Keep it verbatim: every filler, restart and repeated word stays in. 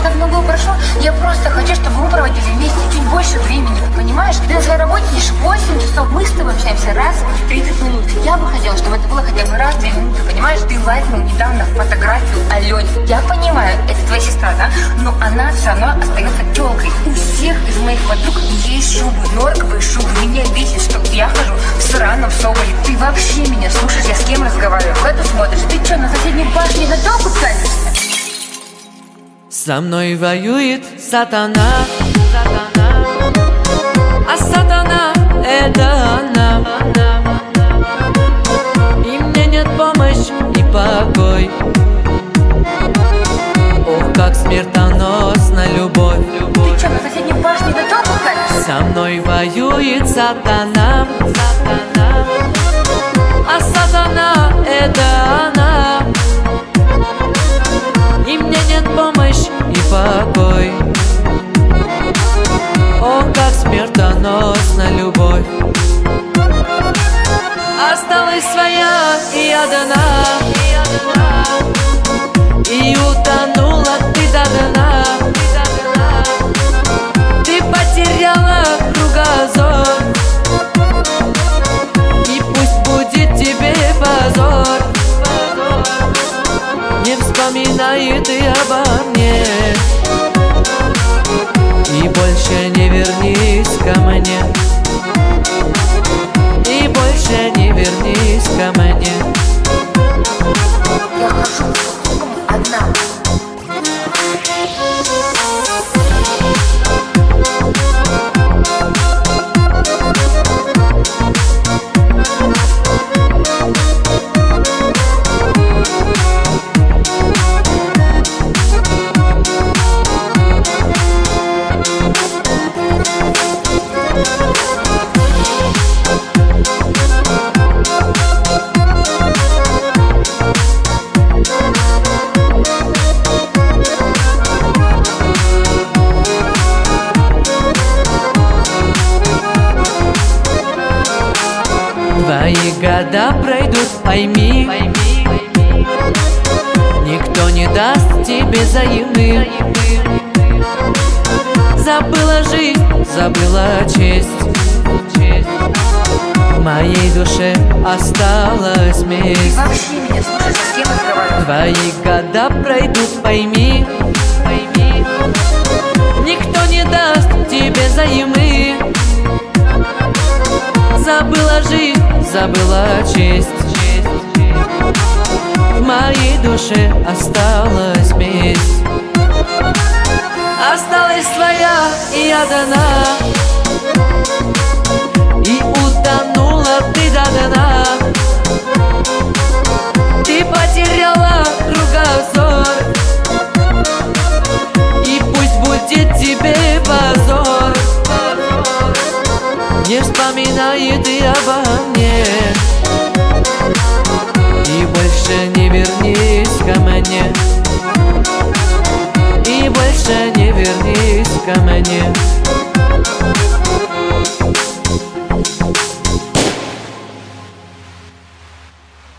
так много прошло. Я просто хочу, чтобы мы проводили вместе чуть больше времени, понимаешь? Ты на своей работе лишь восемь часов, мы с тобой общаемся раз в тридцать минут. Я бы хотела, чтобы это было хотя бы раз в две минуты, понимаешь? Ты лайкнул недавно фотографию Алене. Я понимаю, это твоя сестра, да? Но она все равно остается тёлкой. У всех из моих подруг есть шубы, норковые шубы. Меня бесит, что я хожу в сраном соболе. Ты вообще меня слушаешь, я с кем разговариваю? Куда ты смотришь? Ты что, на соседней башне на толку царишься? Со мной воюет сатана, сатана, а сатана — это она. И мне нет помощи и покой. Ох, как смертоносна любовь. Ты что, на соседней башне на толку царишься? Со мной воюет сатана, сатана, а сатана — это она. И мне нет помощи и покой. О, как смертоносна любовь. Осталась своя и одна, и утонула ты до дна. Ты потеряла кругозор, и пусть будет тебе позор. Не вспоминай ты обо мне, и больше не вернись ко мне, и больше не вернись ко мне. Я хожу одна. Твои года пройдут, пойми, никто не даст тебе взаимы. Забыла жизнь, забыла честь. В моей душе осталась месть. Вообще меня слушаешь, с кем разговариваю? Твои года пройдут, пойми, никто не даст тебе взаимы. Забыла жизнь, забыла честь. В моей душе осталась месть. Осталась твоя и одна, и утонула ты до дна. Ты потеряла кругозор, и пусть будет тебе позор. Не вспоминай ты обо мне, и больше не вернись ко мне, и больше не вернись ко мне.